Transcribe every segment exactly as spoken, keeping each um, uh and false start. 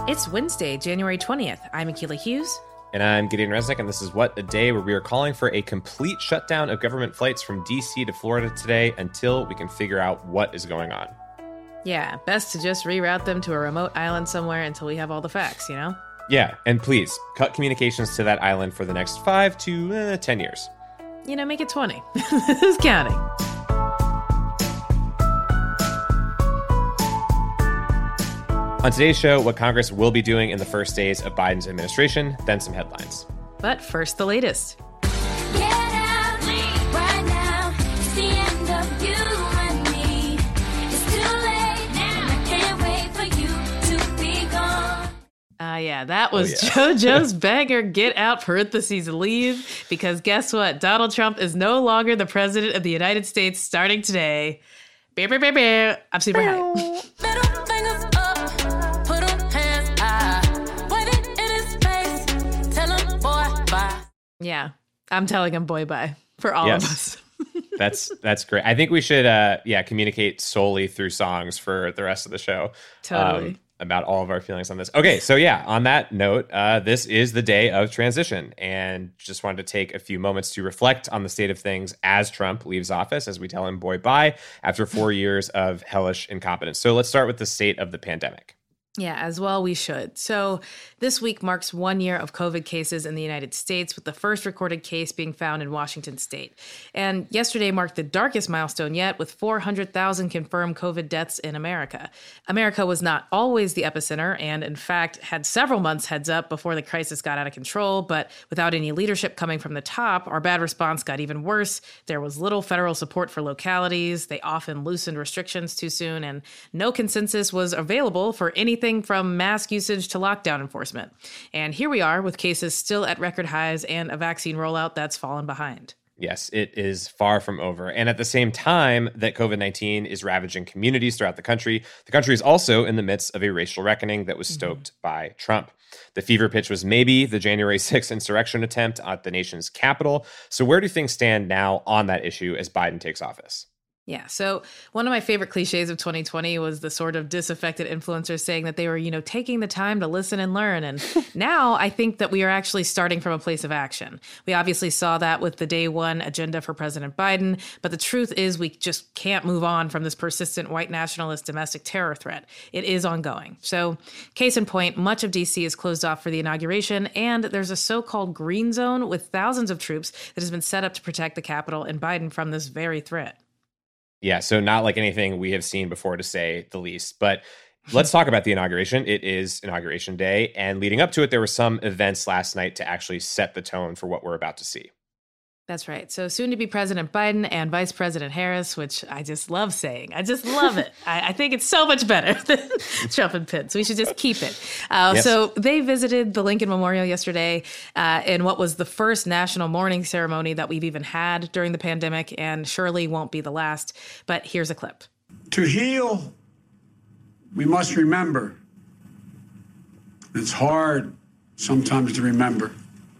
It's Wednesday, January twentieth. I'm Akilah Hughes. And I'm Gideon Resnick, and this is What a Day, where we are calling for a complete shutdown of government flights from D C to Florida today until we can figure out what is going on. Yeah, best to just reroute them to a remote island somewhere until we have all the facts, you know? Yeah, and please, cut communications to that island for the next five to uh, ten years. You know, make it twenty. Who's counting? On today's show, what Congress will be doing in the first days of Biden's administration, then some headlines. But first, the latest. Uh, yeah, that was oh, yeah. JoJo's banger, get out, parentheses, leave, because guess what? Donald Trump is no longer the president of the United States starting today. Bear, bear, bear, bear. I'm super hyped. Yeah, I'm telling him boy bye for all yes. of us. that's that's great. I think we should, uh, yeah, communicate solely through songs for the rest of the show. Totally. Um, about all of our feelings on this. Okay, so yeah, on that note, uh, this is the day of transition, and just wanted to take a few moments to reflect on the state of things as Trump leaves office, as we tell him boy bye, after four years of hellish incompetence. So let's start with the state of the pandemic. Yeah, as well we should. So this week marks one year of COVID cases in the United States, with the first recorded case being found in Washington state. And yesterday marked the darkest milestone yet, with four hundred thousand confirmed COVID deaths in America. America was not always the epicenter, and in fact had several months heads up before the crisis got out of control. But without any leadership coming from the top, our bad response got even worse. There was little federal support for localities. They often loosened restrictions too soon, and no consensus was available for anything from mask usage to lockdown enforcement. And here we are with cases still at record highs and a vaccine rollout that's fallen behind. Yes, it is far from over. And at the same time that COVID nineteen is ravaging communities throughout the country, the country is also in the midst of a racial reckoning that was stoked mm-hmm. by Trump. The fever pitch was maybe the January sixth insurrection attempt at the nation's capital. So where do things stand now on that issue as Biden takes office? Yeah. So one of my favorite cliches of twenty twenty was the sort of disaffected influencers saying that they were, you know, taking the time to listen and learn. And now I think that we are actually starting from a place of action. We obviously saw that with the day one agenda for President Biden. But the truth is we just can't move on from this persistent white nationalist domestic terror threat. It is ongoing. So case in point, much of D C is closed off for the inauguration. And there's a so-called green zone with thousands of troops that has been set up to protect the Capitol and Biden from this very threat. Yeah, so not like anything we have seen before, to say the least. But let's talk about the inauguration. It is Inauguration Day, and leading up to it, there were some events last night to actually set the tone for what we're about to see. That's right. So soon to be President Biden and Vice President Harris, which I just love saying. I just love it. I, I think it's so much better than Trump and Pence. We should just keep it. Uh, yes. So they visited the Lincoln Memorial yesterday uh, in what was the first national mourning ceremony that we've even had during the pandemic, and surely won't be the last. But here's a clip. To heal, we must remember. It's hard sometimes to remember.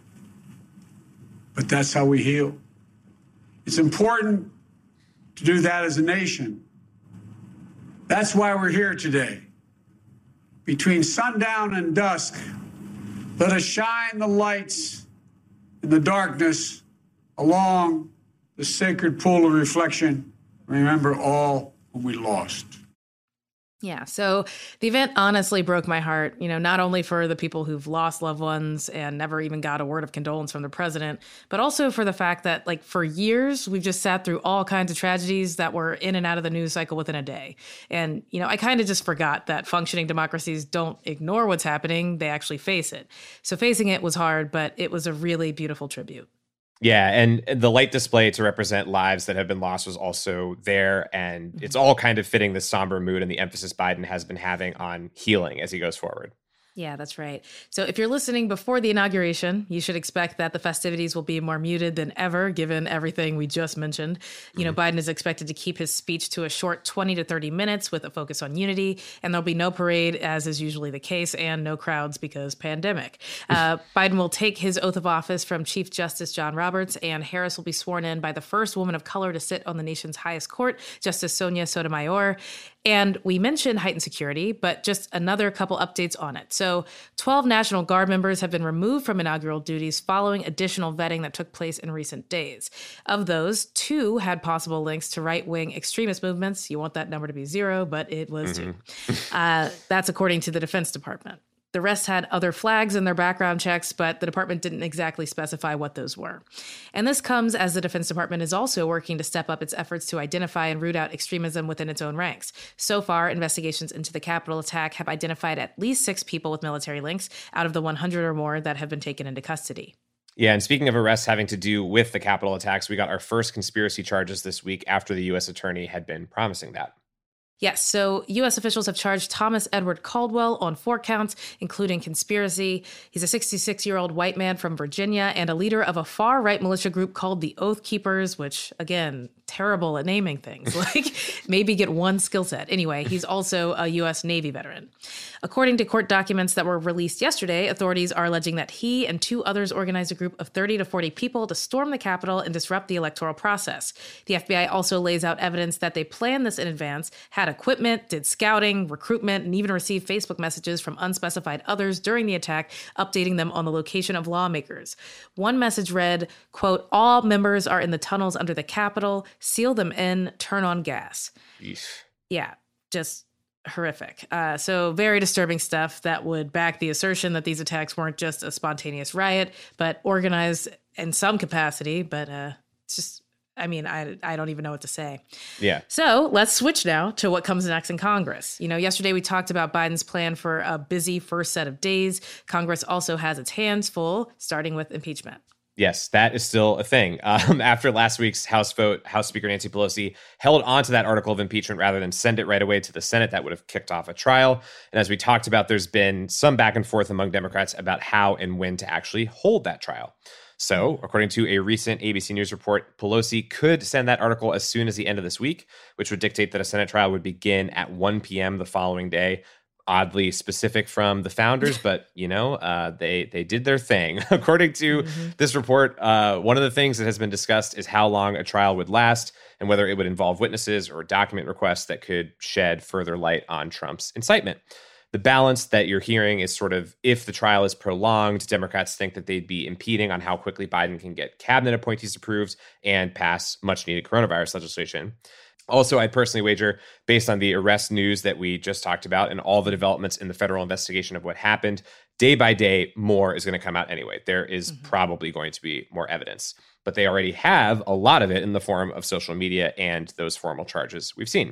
But that's how we heal. It's important to do that as a nation. That's why we're here today. Between sundown and dusk, let us shine the lights in the darkness along the sacred pool of reflection. Remember all whom we lost. Yeah, so the event honestly broke my heart, you know, not only for the people who've lost loved ones and never even got a word of condolence from the president, but also for the fact that, like, for years, we've just sat through all kinds of tragedies that were in and out of the news cycle within a day. And, you know, I kind of just forgot that functioning democracies don't ignore what's happening, they actually face it. So facing it was hard, but it was a really beautiful tribute. Yeah, and the light display to represent lives that have been lost was also there, and it's all kind of fitting the somber mood and the emphasis Biden has been having on healing as he goes forward. Yeah, that's right. So if you're listening before the inauguration, you should expect that the festivities will be more muted than ever, given everything we just mentioned. You know, mm-hmm. Biden is expected to keep his speech to a short twenty to thirty minutes with a focus on unity, and there'll be no parade, as is usually the case, and no crowds because pandemic. Uh, Biden will take his oath of office from Chief Justice John Roberts, and Harris will be sworn in by the first woman of color to sit on the nation's highest court, Justice Sonia Sotomayor. And we mentioned heightened security, but just another couple updates on it. So So twelve National Guard members have been removed from inaugural duties following additional vetting that took place in recent days. Of those, two had possible links to right-wing extremist movements. You want that number to be zero, but it was mm-hmm. two. Uh, that's according to the Defense Department. The rest had other flags in their background checks, but the department didn't exactly specify what those were. And this comes as the Defense Department is also working to step up its efforts to identify and root out extremism within its own ranks. So far, investigations into the Capitol attack have identified at least six people with military links out of the one hundred or more that have been taken into custody. Yeah, and speaking of arrests having to do with the Capitol attacks, we got our first conspiracy charges this week after the U S attorney had been promising that. Yes, so U S officials have charged Thomas Edward Caldwell on four counts, including conspiracy. He's a sixty-six-year-old white man from Virginia and a leader of a far-right militia group called the Oath Keepers, which, again, terrible at naming things. Like, maybe get one skill set. Anyway, he's also a U S Navy veteran. According to court documents that were released yesterday, authorities are alleging that he and two others organized a group of thirty to forty people to storm the Capitol and disrupt the electoral process. The F B I also lays out evidence that they planned this in advance, had equipment, did scouting, recruitment, and even received Facebook messages from unspecified others during the attack, updating them on the location of lawmakers. One message read, quote, "All members are in the tunnels under the Capitol. Seal them in, turn on gas." Yeesh. Yeah, just horrific. Uh, so very disturbing stuff that would back the assertion that these attacks weren't just a spontaneous riot, but organized in some capacity. But uh, it's just, I mean, I, I don't even know what to say. Yeah. So let's switch now to what comes next in Congress. You know, yesterday we talked about Biden's plan for a busy first set of days. Congress also has its hands full, starting with impeachment. Yes, that is still a thing. Um, after last week's House vote, House Speaker Nancy Pelosi held on to that article of impeachment rather than send it right away to the Senate. That would have kicked off a trial. And as we talked about, there's been some back and forth among Democrats about how and when to actually hold that trial. So, according to a recent A B C News report, Pelosi could send that article as soon as the end of this week, which would dictate that a Senate trial would begin at one p.m. the following day. Oddly specific from the founders, but, you know, uh, they they did their thing. According to mm-hmm. this report, uh, one of the things that has been discussed is how long a trial would last and whether it would involve witnesses or document requests that could shed further light on Trump's incitement. The balance that you're hearing is sort of, if the trial is prolonged, Democrats think that they'd be impeding on how quickly Biden can get cabinet appointees approved and pass much-needed coronavirus legislation. Also, I'd personally wager, based on the arrest news that we just talked about and all the developments in the federal investigation of what happened, day by day, more is going to come out anyway. There is mm-hmm. probably going to be more evidence, but they already have a lot of it in the form of social media and those formal charges we've seen.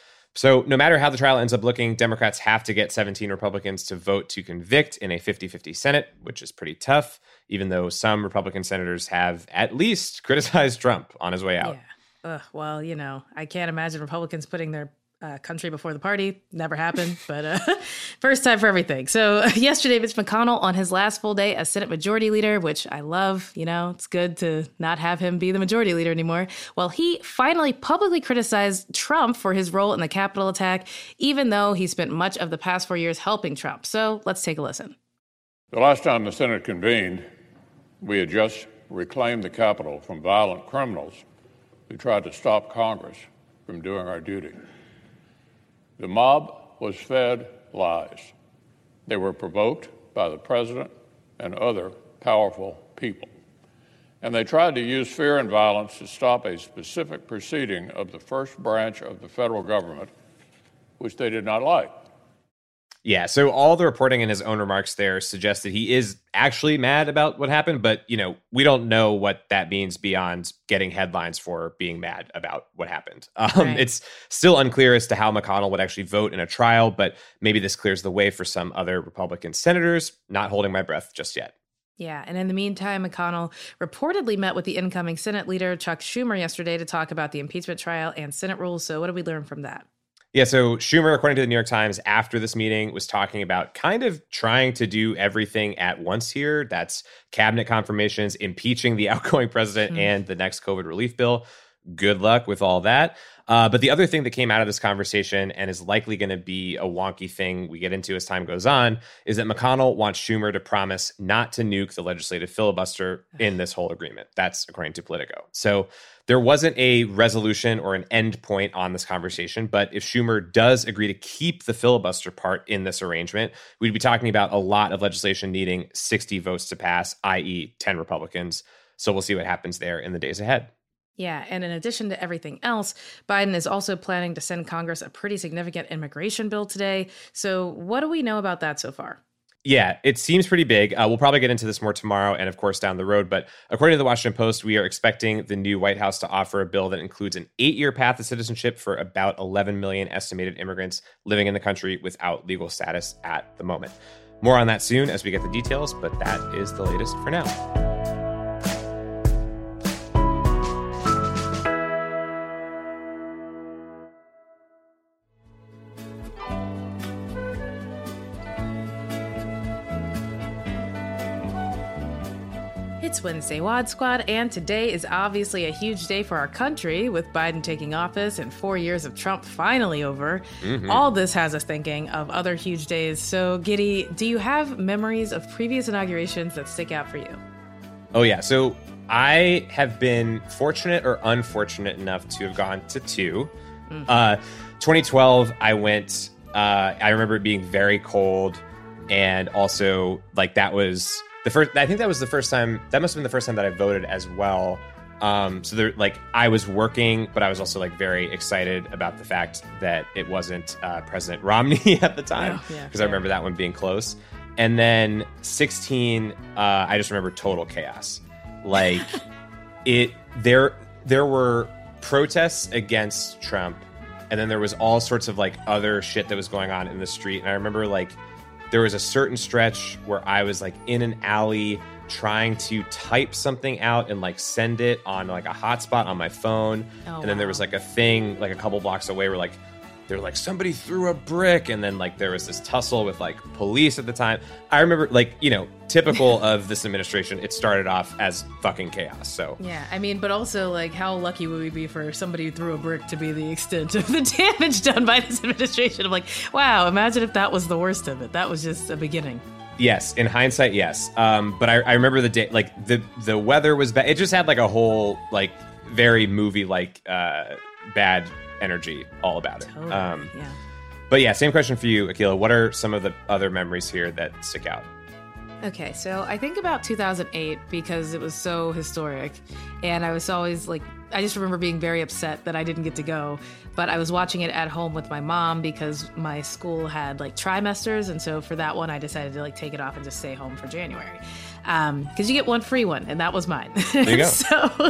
So no matter how the trial ends up looking, Democrats have to get seventeen Republicans to vote to convict in a fifty-fifty Senate, which is pretty tough, even though some Republican senators have at least criticized Trump on his way out. Yeah. Ugh, well, you know, I can't imagine Republicans putting their uh, country before the party. Never happened, but uh, first time for everything. So yesterday, Mitch McConnell on his last full day as Senate Majority Leader, which I love, you know, it's good to not have him be the Majority Leader anymore. Well, he finally publicly criticized Trump for his role in the Capitol attack, even though he spent much of the past four years helping Trump. So let's take a listen. The last time the Senate convened, we had just reclaimed the Capitol from violent criminals who tried to stop Congress from doing our duty. The mob was fed lies. They were provoked by the president and other powerful people. And they tried to use fear and violence to stop a specific proceeding of the first branch of the federal government, which they did not like. Yeah, so all the reporting in his own remarks there suggests that he is actually mad about what happened, but, you know, we don't know what that means beyond getting headlines for being mad about what happened. Um, right. It's still unclear as to how McConnell would actually vote in a trial, but maybe this clears the way for some other Republican senators. Not holding my breath just yet. Yeah, and in the meantime, McConnell reportedly met with the incoming Senate leader, Chuck Schumer, yesterday to talk about the impeachment trial and Senate rules. So what did we learn from that? Yeah, so Schumer, according to the New York Times, after this meeting was talking about kind of trying to do everything at once here. That's cabinet confirmations, impeaching the outgoing president, mm. and the next COVID relief bill, good luck with all that. Uh, but the other thing that came out of this conversation, and is likely going to be a wonky thing we get into as time goes on, is that McConnell wants Schumer to promise not to nuke the legislative filibuster in this whole agreement. That's according to Politico. So there wasn't a resolution or an end point on this conversation, but if Schumer does agree to keep the filibuster part in this arrangement, we'd be talking about a lot of legislation needing sixty votes to pass, that is ten Republicans. So we'll see what happens there in the days ahead. Yeah, and in addition to everything else, Biden is also planning to send Congress a pretty significant immigration bill today. So what do we know about that so far? Yeah, it seems pretty big. Uh, we'll probably get into this more tomorrow and, of course, down the road. But according to the Washington Post, we are expecting the new White House to offer a bill that includes an eight-year path to citizenship for about eleven million estimated immigrants living in the country without legal status at the moment. More on that soon as we get the details, but that is the latest for now. It's Wednesday Wad Squad, and today is obviously a huge day for our country, with Biden taking office and four years of Trump finally over. Mm-hmm. All this has us thinking of other huge days. So, Giddy, do you have memories of previous inaugurations that stick out for you? Oh, yeah. So I have been fortunate or unfortunate enough to have gone to two. Mm-hmm. Uh, twenty twelve, I went, uh, I remember it being very cold, and also, like, that was... The first, I think that was the first time, that must have been the first time that I voted as well. Um, so there, like, I was working, but I was also like very excited about the fact that it wasn't uh, President Romney at the time, because yeah, yeah, I remember that one being close. And then sixteen, uh, I just remember total chaos. Like it, there, there were protests against Trump, and then there was all sorts of like other shit that was going on in the street. And I remember like, there was a certain stretch where I was like in an alley trying to type something out and like send it on like a hotspot on my phone. Oh, and then wow. there was like a thing like a couple blocks away where like they're like somebody threw a brick, and then like there was this tussle with like police at the time. I remember like, you know, typical of this administration, it started off as fucking chaos. So yeah, I mean, but also like how lucky would we be for somebody who threw a brick to be the extent of the damage done by this administration? I'm like, wow, imagine if that was the worst of it. That was just a beginning. Yes, in hindsight, yes. Um, but I, I remember the day, like the the weather was bad. It just had like a whole like very movie like uh, bad energy all about it. Totally. Um, yeah. But yeah, same question for you, Akilah. What are some of the other memories here that stick out? Okay, so I think about two thousand eight because it was so historic, and I was always like, I just remember being very upset that I didn't get to go, but I was watching it at home with my mom because my school had like trimesters, and so for that one I decided to like take it off and just stay home for January. Um, because you get one free one, and that was mine. There you go. So uh,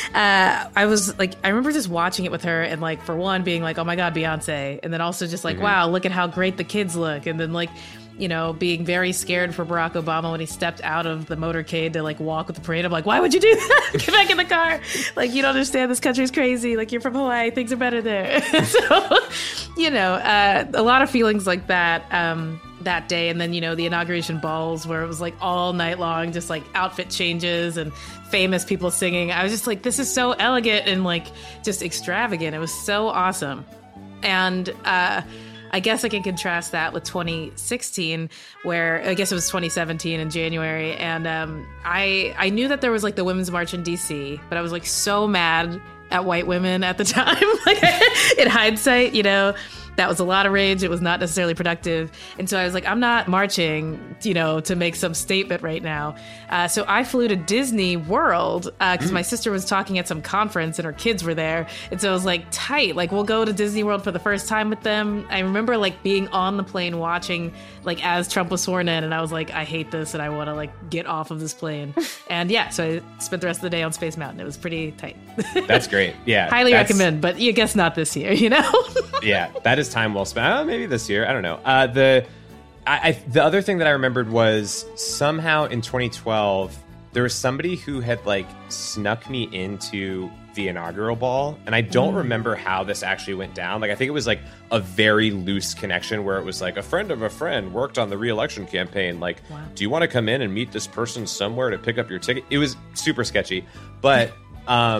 I was like, I remember just watching it with her, and like for one being like, oh my God, Beyonce, and then also just like, mm-hmm. wow, look at how great the kids look, and then like, you know, being very scared for Barack Obama when he stepped out of the motorcade to like walk with the parade. I'm like, why would you do that? Get back in the car. Like, you don't understand, this country's crazy. Like, you're from Hawaii, things are better there. So, you know, uh, a lot of feelings like that. Um, that day, and then, you know, the inauguration balls where it was like all night long, just like outfit changes and famous people singing. I was just like, this is so elegant and like just extravagant. It was so awesome. And uh I guess I can contrast that with twenty sixteen, where I guess it was twenty seventeen in January, and um I I knew that there was like the Women's March in D C, but I was like so mad at white women at the time. Like in hindsight, you know, that was a lot of rage. It was not necessarily productive. And so I was like, I'm not marching, you know, to make some statement right now. Uh, so I flew to Disney World because uh, my sister was talking at some conference and her kids were there. And so I was like, tight, like we'll go to Disney World for the first time with them. I remember like being on the plane watching like as Trump was sworn in, and I was like, I hate this and I want to like get off of this plane. And yeah, so I spent the rest of the day on Space Mountain. It was pretty tight. That's great. Yeah. Highly recommend, but I guess not this year, you know? Yeah, that is time well spent. Oh, maybe this year. I don't know. Uh, the I, I, the other thing that I remembered was somehow in twenty twelve, there was somebody who had like snuck me into the inaugural ball. And I don't mm. remember how this actually went down. Like, I think it was like a very loose connection where it was like a friend of a friend worked on the re-election campaign. Like, wow. Do you want to come in and meet this person somewhere to pick up your ticket? It was super sketchy. But um,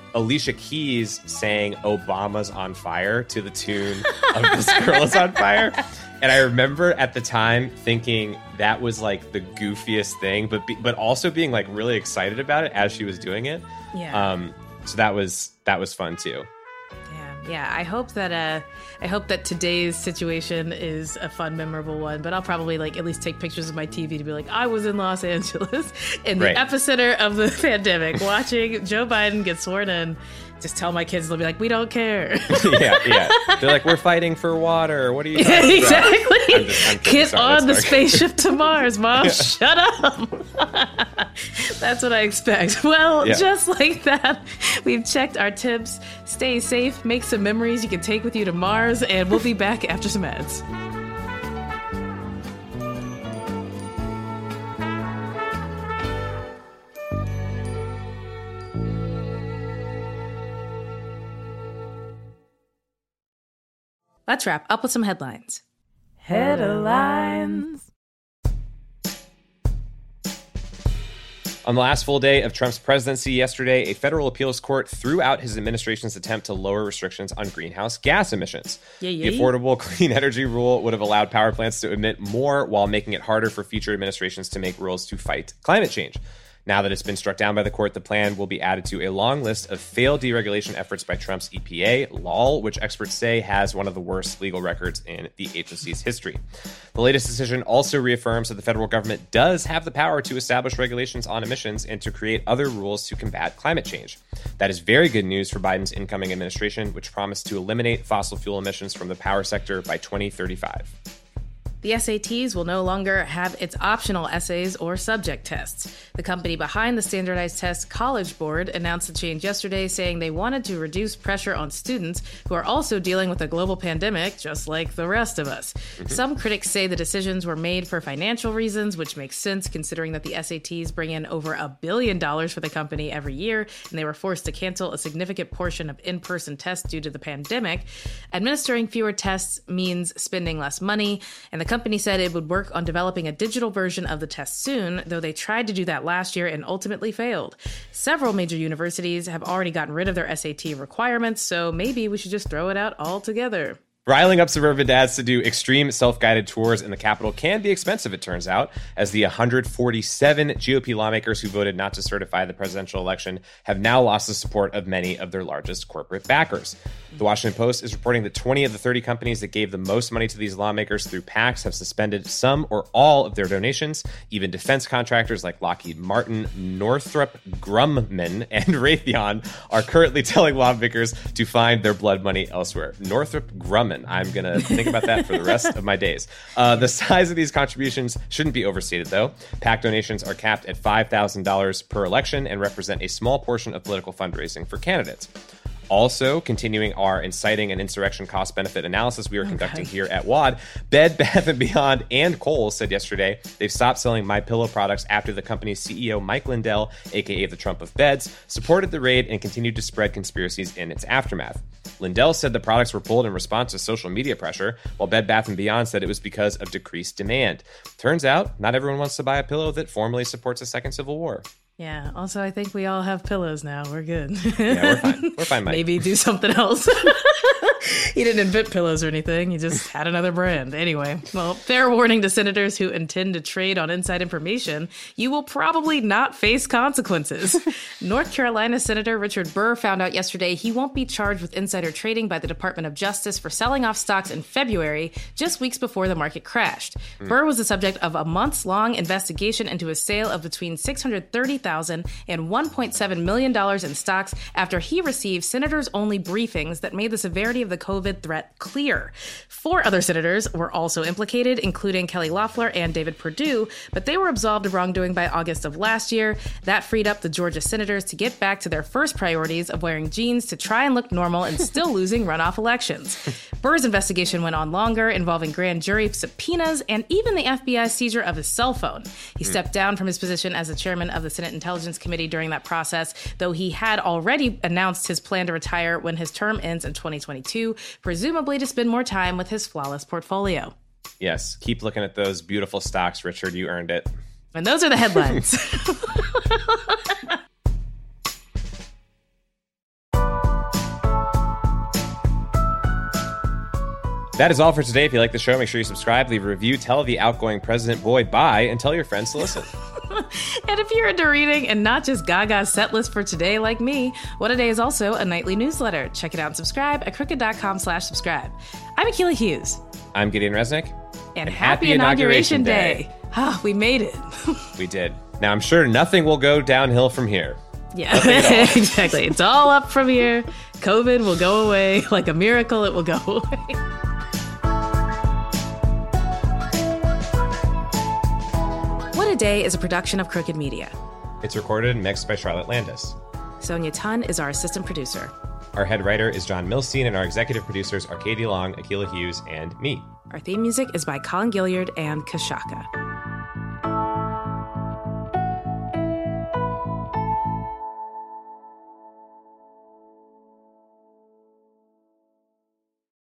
Alicia Keys sang Obama's on Fire to the tune of This Girl is on Fire. And I remember at the time thinking that was like the goofiest thing, but be, but also being like really excited about it as she was doing it. Yeah. Um, so that was that was fun too. Yeah, yeah. I hope that uh, I hope that today's situation is a fun, memorable one. But I'll probably like at least take pictures of my T V to be like, I was in Los Angeles in the right. epicenter of the pandemic, watching Joe Biden get sworn in. Just tell my kids, they'll be like, we don't care. yeah, yeah. They're like, we're fighting for water. What are you talking yeah, exactly. about? I'm just, I'm Get Sorry, on the dark. spaceship to Mars, Mom. Yeah. Shut up. That's what I expect. Well, Yeah. just like that, we've checked our tips. Stay safe, make some memories you can take with you to Mars, and we'll be back after some ads. Let's wrap up with some headlines. Headlines. On the last full day of Trump's presidency yesterday, a federal appeals court threw out his administration's attempt to lower restrictions on greenhouse gas emissions. Yeah, yeah. The Affordable Clean Energy Rule would have allowed power plants to emit more while making it harder for future administrations to make rules to fight climate change. Now that it's been struck down by the court, the plan will be added to a long list of failed deregulation efforts by Trump's E P A, L O L, which experts say has one of the worst legal records in the agency's history. The latest decision also reaffirms that the federal government does have the power to establish regulations on emissions and to create other rules to combat climate change. That is very good news for Biden's incoming administration, which promised to eliminate fossil fuel emissions from the power sector by twenty thirty-five. The S A Ts will no longer have its optional essays or subject tests. The company behind the standardized test, College Board, announced the change yesterday, saying they wanted to reduce pressure on students who are also dealing with a global pandemic, just like the rest of us. Mm-hmm. Some critics say the decisions were made for financial reasons, which makes sense considering that the S A Ts bring in over a billion dollars for the company every year, and they were forced to cancel a significant portion of in-person tests due to the pandemic. Administering fewer tests means spending less money, and the The company said it would work on developing a digital version of the test soon, though they tried to do that last year and ultimately failed. Several major universities have already gotten rid of their S A T requirements, so maybe we should just throw it out altogether. Riling up suburban dads to do extreme self-guided tours in the Capitol can be expensive, it turns out, as the one hundred forty-seven G O P lawmakers who voted not to certify the presidential election have now lost the support of many of their largest corporate backers. The Washington Post is reporting that twenty of the thirty companies that gave the most money to these lawmakers through PACs have suspended some or all of their donations. Even defense contractors like Lockheed Martin, Northrop Grumman, and Raytheon are currently telling lawmakers to find their blood money elsewhere. Northrop Grumman. I'm going to think about that for the rest of my days. Uh, the size of these contributions shouldn't be overstated, though. PAC donations are capped at five thousand dollars per election and represent a small portion of political fundraising for candidates. Also, continuing our inciting and insurrection cost-benefit analysis we are conducting okay. here at W A D, Bed Bath and Beyond and Kohl's said yesterday they've stopped selling MyPillow products after the company's C E O Mike Lindell, aka the Trump of beds, supported the raid and continued to spread conspiracies in its aftermath. Lindell said the products were pulled in response to social media pressure, while Bed Bath and Beyond said it was because of decreased demand. Turns out, not everyone wants to buy a pillow that formally supports a second civil war. Yeah. Also, I think we all have pillows now. We're good. Yeah, we're fine. We're fine, Mike. Maybe do something else. He didn't invent pillows or anything. He just had another brand. Anyway, well, fair warning to senators who intend to trade on inside information. You will probably not face consequences. North Carolina Senator Richard Burr found out yesterday he won't be charged with insider trading by the Department of Justice for selling off stocks in February, just weeks before the market crashed. Mm. Burr was the subject of a months-long investigation into a sale of between six hundred thirty thousand dollars and one point seven million dollars in stocks after he received senators-only briefings that made the severity of the COVID threat clear. Four other senators were also implicated, including Kelly Loeffler and David Perdue, but they were absolved of wrongdoing by August of last year. That freed up the Georgia senators to get back to their first priorities of wearing jeans to try and look normal and still losing runoff elections. Burr's investigation went on longer, involving grand jury subpoenas and even the F B I seizure of his cell phone. He mm. stepped down from his position as the chairman of the Senate Intelligence Committee during that process, though he had already announced his plan to retire when his term ends in twenty twenty-two, presumably to spend more time with his flawless portfolio. Yes, keep looking at those beautiful stocks, Richard. You earned it. And those are the headlines. That is all for today. If you like the show, make sure you subscribe, leave a review, tell the outgoing president boy bye, and tell your friends to listen. And if you're into reading and not just Gaga's set list for today like me, What a Day is also a nightly newsletter. Check it out and subscribe at crooked.com slash subscribe. I'm Akilah Hughes. I'm Gideon Resnick. And, and happy, happy Inauguration, Inauguration Day. Day. Ah, we made it. We did. Now, I'm sure nothing will go downhill from here. Yeah, exactly. It's all up from here. COVID will go away. Like a miracle, it will go away. What a Day is a production of Crooked Media. It's recorded and mixed by Charlotte Landis. Sonia Tun is our assistant producer. Our head writer is John Milstein, and our executive producers are Katie Long, Akilah Hughes, and me. Our theme music is by Colin Gilliard and Kashaka.